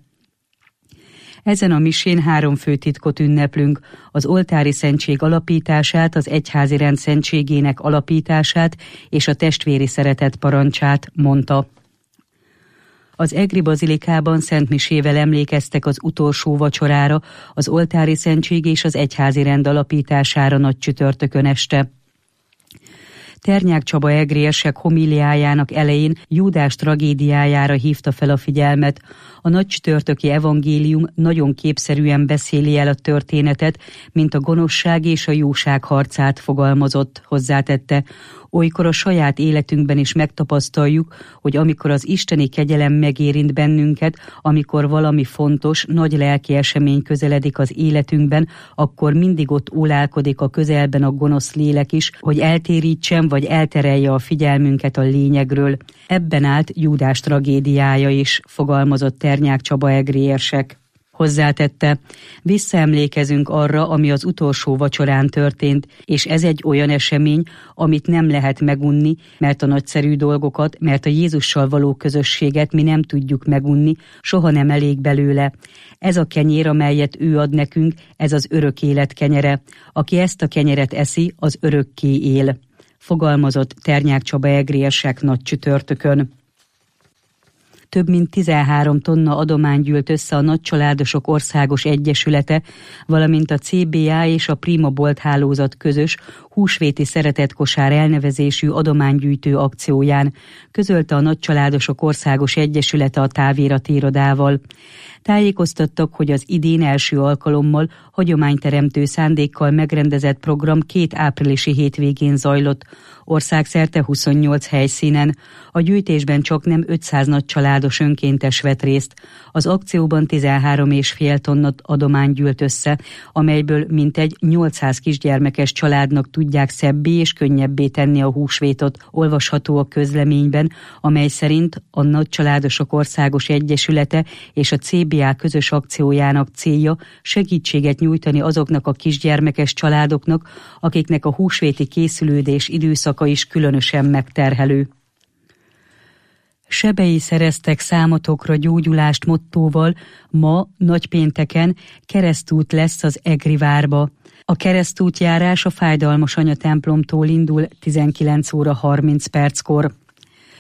Ezen a misén 3 fő titkot ünneplünk, az oltári szentség alapítását, az egyházi rend szentségének alapítását és a testvéri szeretet parancsát, mondta. Az egri bazilikában szentmisével emlékeztek az utolsó vacsorára, az oltári szentség és az egyházi rend alapítására nagycsütörtökön este. Ternyák Csaba egri érsek homíliájának elején Júdás tragédiájára hívta fel a figyelmet. A nagycsütörtöki evangélium nagyon képszerűen beszéli el a történetet, mint a gonoszság és a jóság harcát, fogalmazott, hozzátette. Olykor a saját életünkben is megtapasztaljuk, hogy amikor az isteni kegyelem megérint bennünket, amikor valami fontos, nagy lelki esemény közeledik az életünkben, akkor mindig ott ólálkodik a közelben a gonosz lélek is, hogy eltérítsen vagy elterelje a figyelmünket a lényegről. Ebben állt Júdás tragédiája is, fogalmazott Ternyák Csaba egri érsek. Hozzátette, visszaemlékezünk arra, ami az utolsó vacsorán történt, és ez egy olyan esemény, amit nem lehet megunni, mert a nagyszerű dolgokat, mert a Jézussal való közösséget mi nem tudjuk megunni, soha nem elég belőle. Ez a kenyér, amelyet ő ad nekünk, ez az örök élet kenyere. Aki ezt a kenyeret eszi, az örökké él, fogalmazott Ternyák Csaba egri érsek nagycsütörtökön. Több mint 13 tonna adomány gyűlt össze a Nagycsaládosok Országos Egyesülete, valamint a CBA és a Prima Bolt hálózat közös húsvéti szeretetkosár elnevezésű adománygyűjtő akcióján, közölte a Nagycsaládosok Országos Egyesülete a táviratirodával. Tájékoztattak, hogy az idén első alkalommal hagyományteremtő szándékkal megrendezett program 2 áprilisi hétvégén zajlott, országszerte 28 helyszínen. A gyűjtésben csaknem 500 nagycsaládos önkéntes vett részt. Az akcióban 13,5 tonna adomány gyűlt össze, amelyből mintegy 800 kisgyermekes családnak tudják szebbé és könnyebbé tenni a húsvétot, olvasható a közleményben, amely szerint a Nagycsaládosok Országos Egyesülete és a CBA közös akciójának célja segítséget nyújtani azoknak a kisgyermekes családoknak, akiknek a húsvéti készülődés időszaka is különösen megterhelő. Sebei szereztek számotokra gyógyulást mottóval ma, nagypénteken keresztút lesz az Egri várba. A keresztútjárás a Fájdalmas Anya templomtól indul 19 óra 30 perckor.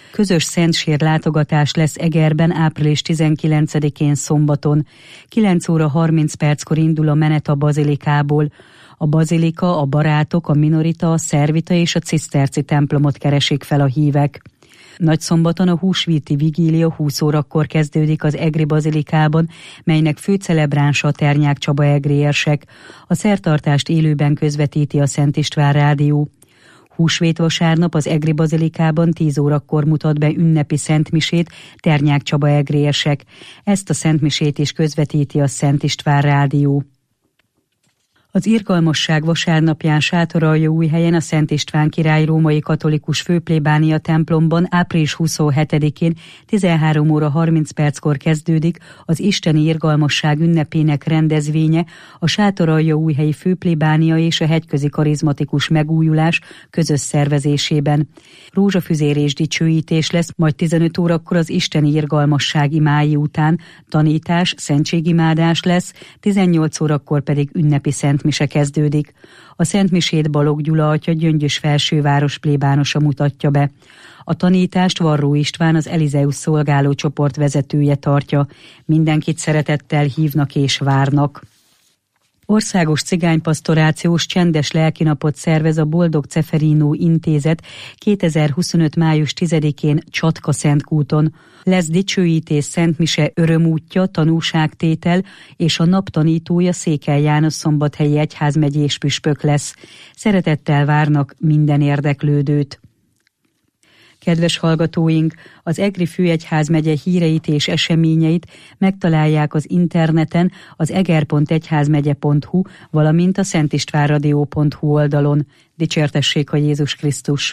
Közös szentsér látogatás lesz Egerben április 19-én szombaton. 9 óra 30 perckor indul a menet a bazilikából. A bazilika, a barátok, a minorita, a szervita és a ciszterci templomot keresik fel a hívek. Nagyszombaton a húsvéti vigília 20 órakor kezdődik az egri bazilikában, melynek főcelebránsa a Ternyák Csaba egri érsek. A szertartást élőben közvetíti a Szent István Rádió. Húsvét vasárnap az egri bazilikában 10 órakor mutat be ünnepi szentmisét Ternyák Csaba egri érsek. Ezt a szentmisét is közvetíti a Szent István Rádió. Az irgalmasság vasárnapján Sátoraljaújhelyen a Szent István király római katolikus főplébánia templomban április 27-én 13 óra 30 perckor kezdődik az isteni irgalmasság ünnepének rendezvénye, a Sátoraljaújhelyi főplébánia és a hegyközi karizmatikus megújulás közös szervezésében. Rózsafüzér és dicsőítés lesz, majd 15 órakor az isteni irgalmasság imái után tanítás, szentségimádás lesz, 18 órakor pedig ünnepi szentmise kezdődik. A szentmisét Balogh Gyula atya Gyöngyös felsőváros plébánosa mutatja be. A tanítást Varró István, az Elizeusz szolgáló csoport vezetője tartja. Mindenkit szeretettel hívnak és várnak. Országos cigánypasztorációs csendes lelkinapot szervez a Boldog Ceferino Intézet 2025. május 10-én Csatka-Szentkúton. Lesz dicsőítés, szentmise, örömútja, tanúságtétel, és a nap tanítója Székely János szombathelyi egyházmegyés püspök lesz. Szeretettel várnak minden érdeklődőt. Kedves hallgatóink, az Egri Főegyházmegye híreit és eseményeit megtalálják az interneten, az eger.egyházmegye.hu, valamint a szentistvánradio.hu oldalon. Dicsértessék a Jézus Krisztus!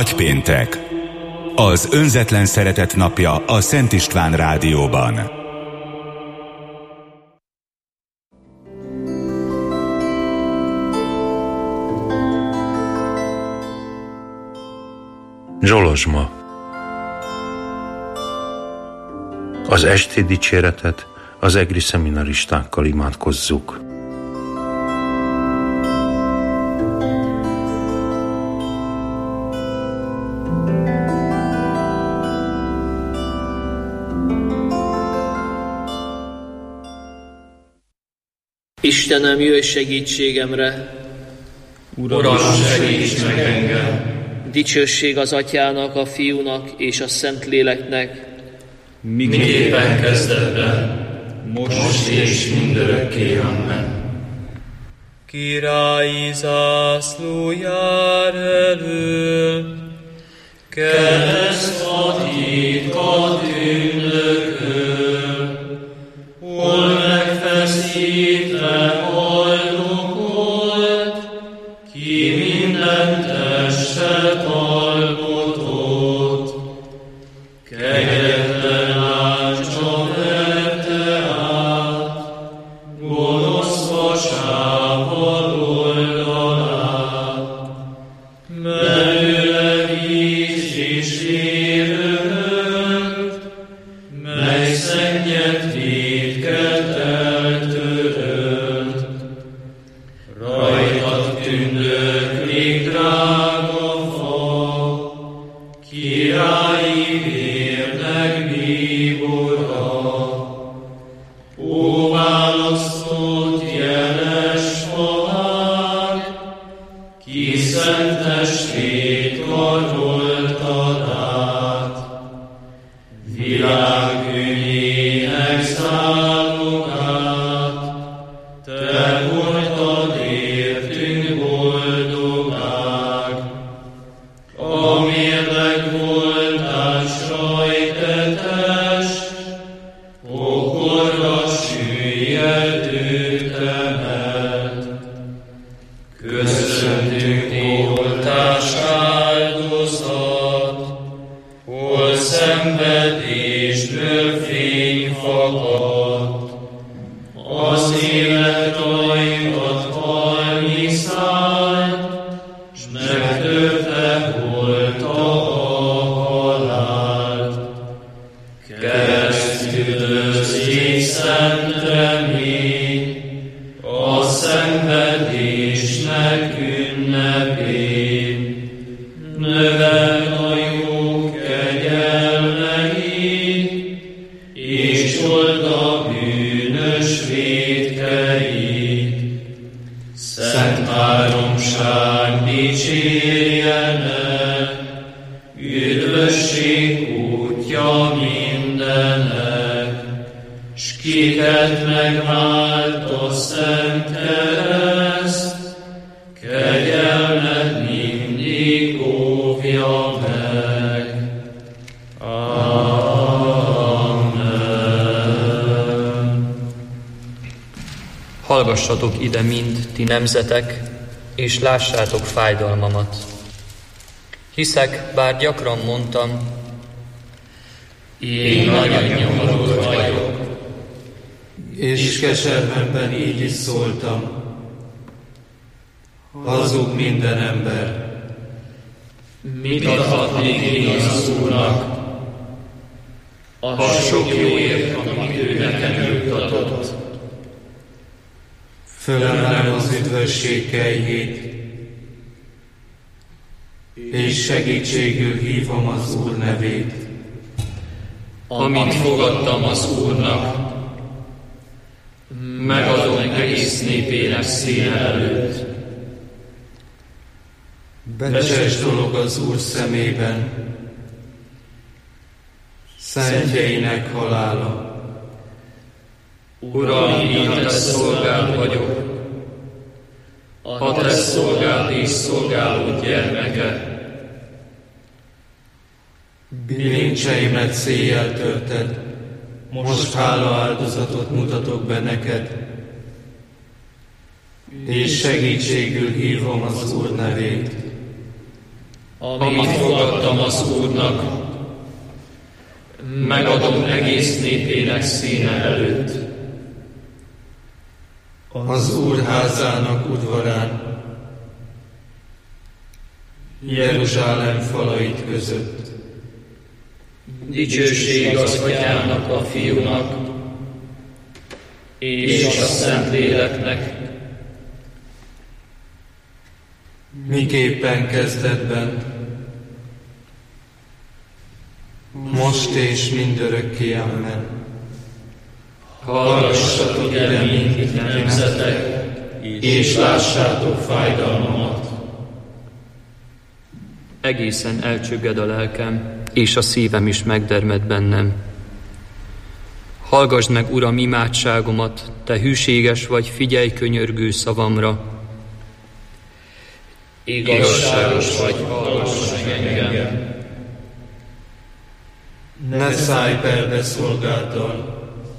Nagypéntek. Az önzetlen szeretet napja a Szent István Rádióban. Zsolozsma. Az esti dicséretet az egri szeminaristákkal imádkozzuk. Istenem, jöjj segítségemre! Uram, segíts meg engem! Dicsőség az Atyának, a Fiúnak és a Szentléleknek, miképpen kezdetben, most és mindörökké. Amen. Királyi zászló jár elől, kereszt a titkat ünnököl, hol megfeszítve haldokolt, ki minden testet alkotott, kegyetlen áncsa verte át, gonosz vasával oldalát, belőle víz is érőt, mely szennyet vétket eltörölt. Rajtad tündöklik drága fa, királyi vérnek bíbora. Ó, választott jeles fahák, ki szent testét karoltad át, világ bűnének zálogát, te hordtad értünk boldogság. A mérleg voltásra ejtetes, pokorra süllyed őt emelt. Köszöntünk ti oltás áldozat, hol szenvedésből fény fakadt. Az élet ajkat halni szállt, s megtörte holta a halált. Keresztüldözzék szent remény, a szenvedésnek ünnepén. Növel a jó kegyelmeit, és old a bűnös vétkeit. Szent háromság dicsérjenek, üdvösség útja mindenek, s kiket megvált a szent kereszt, kegyelmet mindig óvja meg. Amen. Hallgassatok ide mind, ti nemzetek, és lássátok fájdalmamat. Hiszek, bár gyakran mondtam, én nagyon nyomorult vagyok, és keservemben így is szóltam. Hazug minden ember. Mit adhatnék én az Úrnak, a sok jóért, amit ő nekem juttatott? Fölemelem az üdvösség kelyhét, és segítségül hívom az Úr nevét. Amit fogadtam az Úrnak, megadom egész népének színe előtt. Becses dolog az Úr szemében, szentjeinek halála. Uram, én a te szolgád vagyok, a te szolgád és szolgálód gyermeke. Bilincseimet széjjel törted, most hála áldozatot mutatok be neked, és segítségül hívom az Úr nevét. amit fogadtam az Úrnak, megadom egész népének színe előtt. Az Úr házának udvarán, Jeruzsálem falait között. Dicsőség az Atyának, a Fiúnak, és a Szentléleknek, miképpen kezdetben, most és mindörökké, amen. Hallgassatok ide, mint nemzetek, és lássátok fájdalmamat. Egészen elcsügged a lelkem, és a szívem is megdermed bennem. Hallgasd meg, Uram, imádságomat, te hűséges vagy, figyelj könyörgő szavamra. Igazságos vagy, hallgass meg engem. Ne szállj perbe szolgáddal,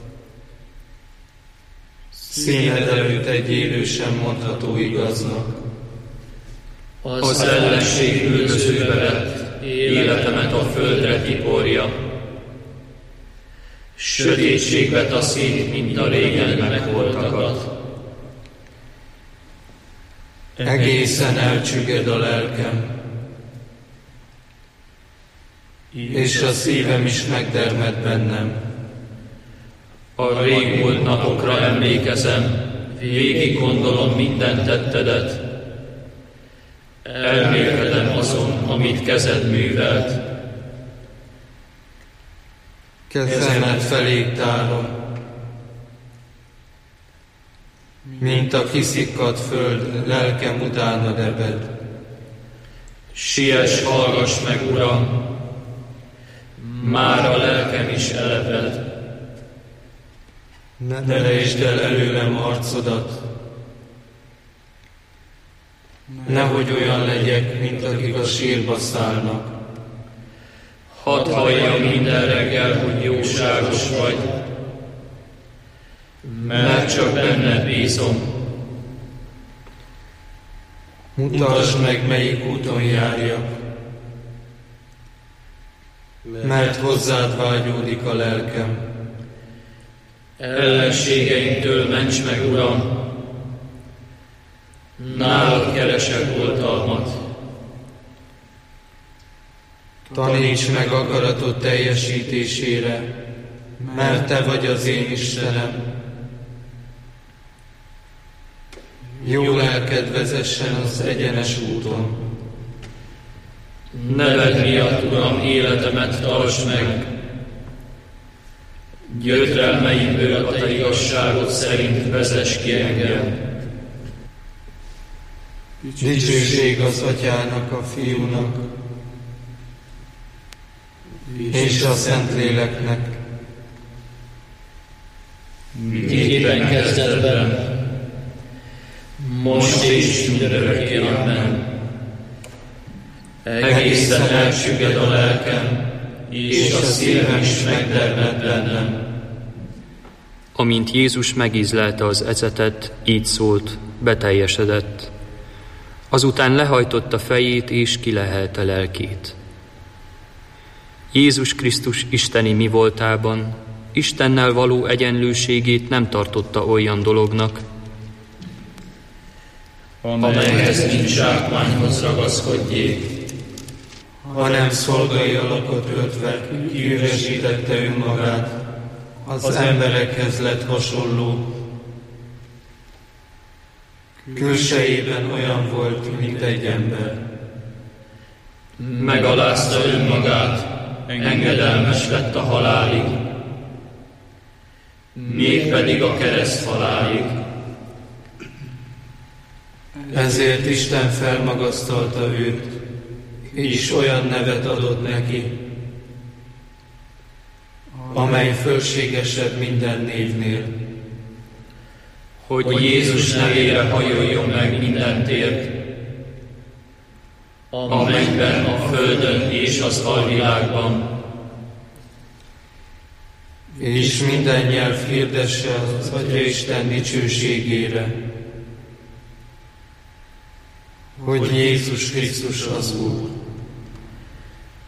színed előtt egy élő sem mondható igaznak. Az ellenség üldözőbe vett, életemet a földre tiporja. Sötétségbe taszít, mint a régen megholtakat. Egészen elcsügged a lelkem, és a szívem is megdermed bennem. A régmúlt napokra emlékezem, végig gondolom minden tettedet. Elmélkedem azon, amit kezed művelt. Kezemet felé tárom, mint a kiszikkadt föld, lelkem utána ebed. Siess, hallgass meg, Uram, már a lelkem is eleped. Ne lejtsd el előlem arcodat, nehogy olyan legyek, mint akik a sírba szállnak. Hadd halljam minden reggel, hogy jóságos vagy, mert csak benned bízom. Mutasd meg, melyik úton járjak, mert hozzád vágyódik a lelkem. Ellenségeinktől ments meg, Uram, nálad keresek oltalmat. Taníts meg akaratod teljesítésére, mert te vagy az én Istenem. Jó lelked vezessen az egyenes úton. Neved miatt, Uram, életemet tartsd meg. Gyötrelmeimből a te igazságod szerint vezess ki engem. Dicsőség az Atyának, a Fiúnak, és a Szentléleknek. Miképpen kezdetben, most és mindörökké, amen. Egészen elcsügged a lelkem, és a szívem is megdermed bennem. Amint Jézus megízlelte az ecetet, így szólt, beteljesedett. Azután lehajtotta fejét, és kilehelte lelkét. Jézus Krisztus isteni mi voltában, Istennel való egyenlőségét nem tartotta olyan dolognak, amelyhez nincs zsákmányhoz ragaszkodjék, hanem szolgai alakot öltve kiüresítette önmagát, az emberekhez lett hasonló. Külsejében olyan volt, mint egy ember. Megalázta önmagát, engedelmes lett a halálig, mégpedig a kereszt halálig. Ezért Isten felmagasztalta őt, és olyan nevet adott neki, amely fölségesebb minden névnél, hogy Jézus nevére hajoljon meg minden tér, a mennyben, a földön és az alvilágban, és minden nyelv hirdesse az Atya Isten dicsőségére, hogy Jézus Krisztus az Úr.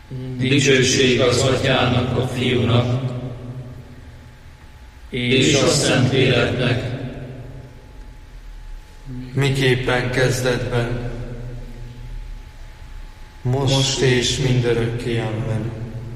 Dicsőség az Atyának, a Fiúnak, és a Szentléleknek, miképpen kezdetben, most és mindörökké. Amen.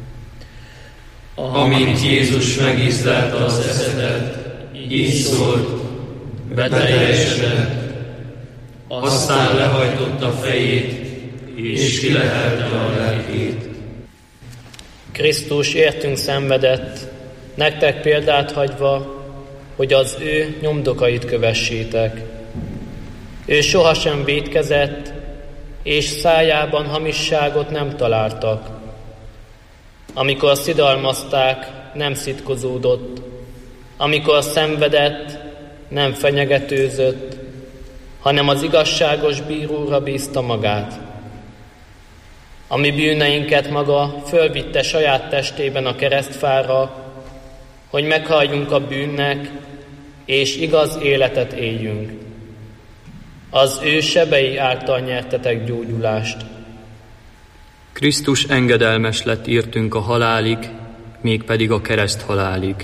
Amint Jézus megízlelte az eszedet, így szólt, beteljesedett, aztán lehajtotta fejét, és kilehelte a lelkét. Krisztus értünk szenvedett, nektek példát hagyva, hogy az ő nyomdokait kövessétek. Ő sohasem vétkezett, és szájában hamisságot nem találtak. Amikor szidalmazták, nem szitkozódott. Amikor szenvedett, nem fenyegetőzött, hanem az igazságos bíróra bízta magát. A mi bűneinket maga fölvitte saját testében a keresztfára, hogy meghalljunk a bűnnek, és igaz életet éljünk. Az ő sebei által nyertetek gyógyulást. Krisztus engedelmes lett értünk a halálig, mégpedig a kereszt halálig.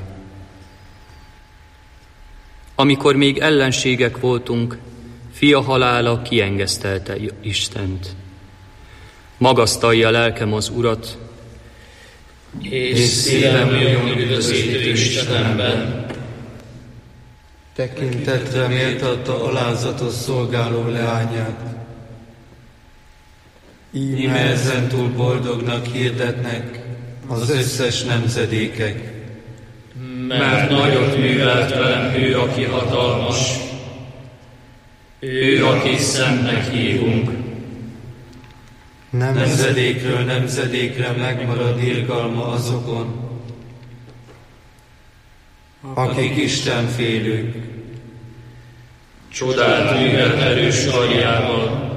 Amikor még ellenségek voltunk, fia halála kiengesztelte Istent. Magasztalja lelkem az Urat, és szívem jön üdvözítő Istenemben. Tekintetre méltatta alázatos szolgáló leányát. Íme ezentúl boldognak hirdetnek az összes nemzedékek. Mert nagyot művelt velem ő, aki hatalmas, ő, aki szentnek hívunk. Nemzedékről nemzedékre megmarad irgalma azokon, akik Istenfélők. Csodát művelt erős karjával,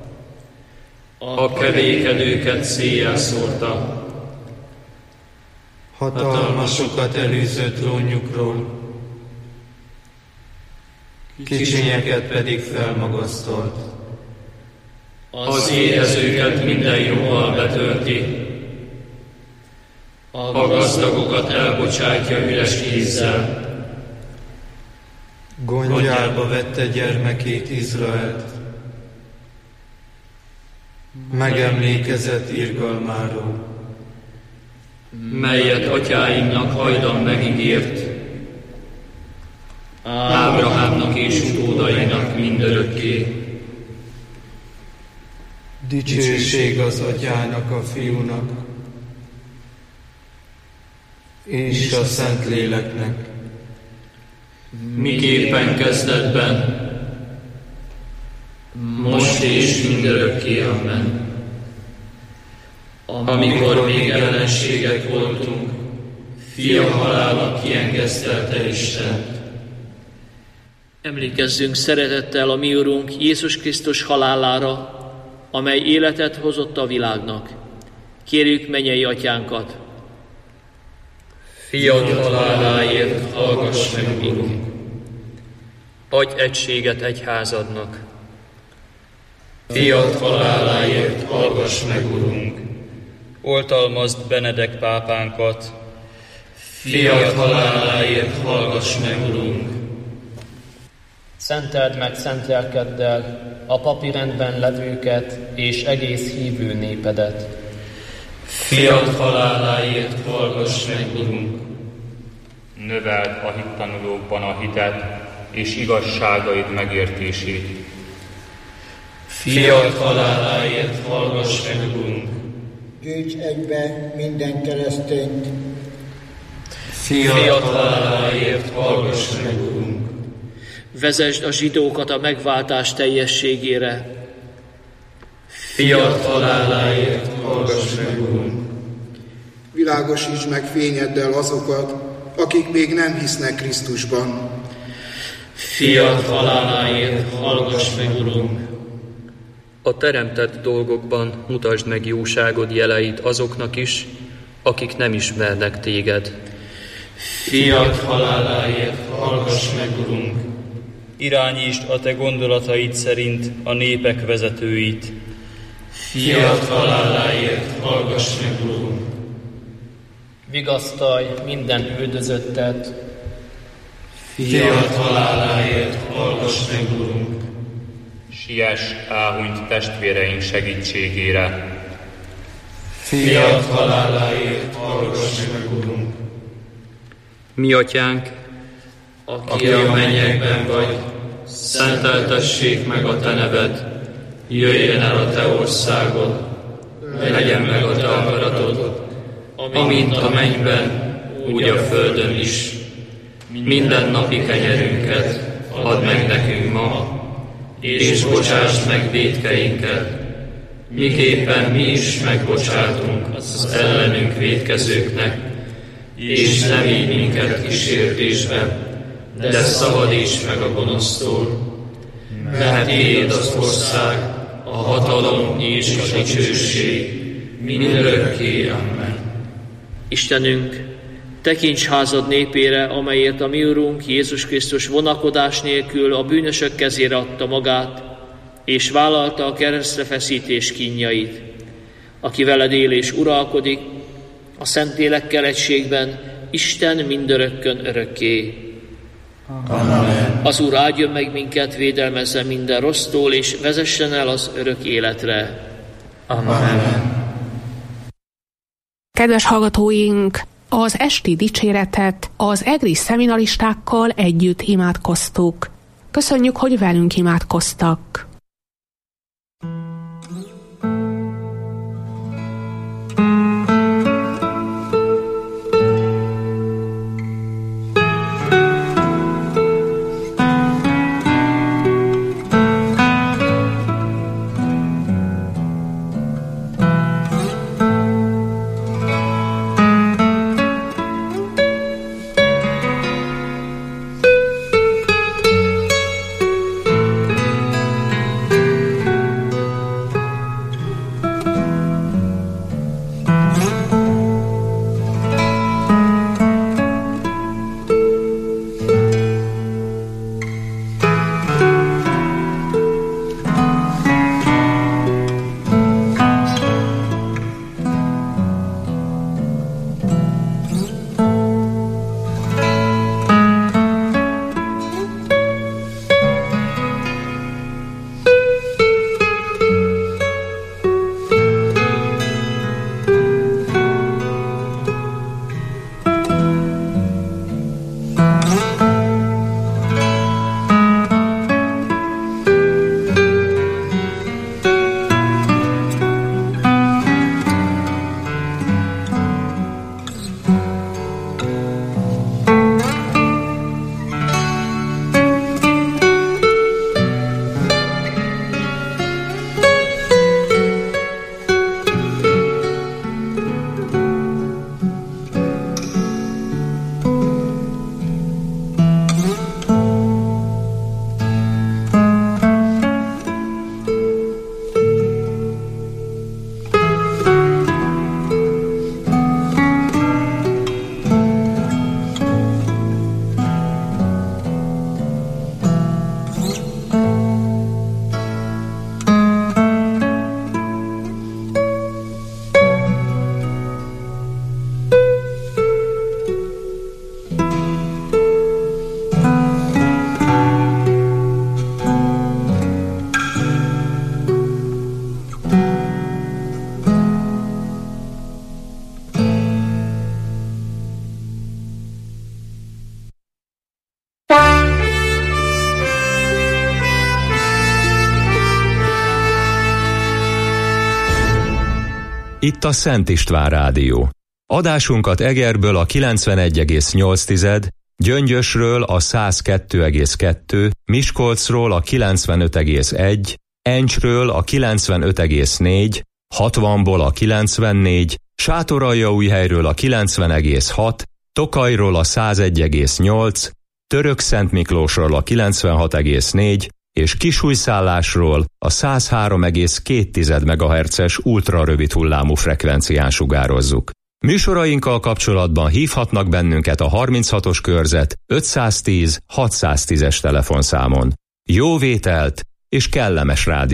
a kevékedőket széjjel szórta. Hatalmasokat elűzött trónjukról, kicsinyeket pedig felmagasztolt. Az éhezőket minden jóval betölti, a gazdagokat elbocsátja üres kézzel. Gondjába vette gyermekét, Izraelt, megemlékezett irgalmáról, melyet atyáinknak hajdan megígért, Ábrahámnak és utódainak mindörökké. Dicsőség az Atyának, a Fiúnak, és a Szentléleknek, miképpen kezdetben, most és mindörökké. Amen. Amikor még ellenségek voltunk, fia halála kiengesztelte Istent. Emlékezzünk szeretettel a mi Urunk Jézus Krisztus halálára, amely életet hozott a világnak. Kérjük mennyei Atyánkat. Fiad haláláért hallgass meg, Urunk. Adj egységet egyházadnak. Fiad haláláért hallgass meg, Urunk. Oltalmazd Benedek pápánkat. Fiad haláláért hallgass meg, Urunk. Szenteld meg szent lelkeddel a papi rendben levőket és egész hívő népedet. Fiad haláláért hallgass meg, Urunk. Növeld a hittanulókban a hitet és igazságaid megértését. Fiad haláláért hallgass meg, Urunk. Gyűjts egybe minden keresztényt. Fiad haláláért hallgass meg, Urunk. Vezesd a zsidókat a megváltás teljességére. Fiad haláláért hallgass meg, Urunk. Világosítsd meg fényeddel azokat, akik még nem hisznek Krisztusban. Fiad haláláért hallgass meg, Urunk. A teremtett dolgokban mutasd meg jóságod jeleit azoknak is, akik nem ismernek téged. Fiad haláláért hallgass meg, Urunk. Irányítsd a te gondolataid szerint a népek vezetőit. Fiat haláláért hallgass meg, Urunk! Vigasztalj minden üldözöttet! Fiat haláláért hallgass meg, Urunk! Siess elhunyt testvéreink segítségére! Fiat haláláért hallgass meg, Urunk! Mi atyánk, aki a mennyekben vagy, szenteltessék meg a te neved, jöjjön el a te országod, legyen meg a te akaratod, amint a mennyben, úgy a földön is. Minden napi kenyerünket add meg nekünk ma, és bocsásd meg vétkeinket, miképpen mi is megbocsátunk az ellenünk vétkezőknek, és ne vigy minket kísértésbe, de szabadíts meg a gonosztól, mert tiéd az ország, a hatalom és a dicsőség mindörökké. Amen. Istenünk, tekints házad népére, amelyért a mi Urunk Jézus Krisztus vonakodás nélkül a bűnösök kezére adta magát, és vállalta a keresztre feszítés kínjait, aki veled él és uralkodik, a Szentlélekkel egységben, Isten mindörökkön örökké. Amen. Az Úr áldjon meg minket, védelmezzen minden rossztól, és vezessen el az örök életre. Amen. Kedves hallgatóink, az esti dicséretet az egri szeminaristákkal együtt imádkoztuk. Köszönjük, hogy velünk imádkoztak. Itt a Szent István Rádió. Adásunkat Egerből a 91,8, Gyöngyösről a 102,2, Miskolcról a 95,1, Encsről a 95,4, 60-ból a 94, Sátoraljaújhelyről a 90,6, Tokajról a 101,8, Törökszentmiklósról a 96,4 és Kisújszállásról a 103,2 MHz-es ultrarövid hullámú frekvencián sugározzuk. Műsorainkkal kapcsolatban hívhatnak bennünket a 36-os körzet 510 610-es telefonszámon. Jó vételt és kellemes rádió!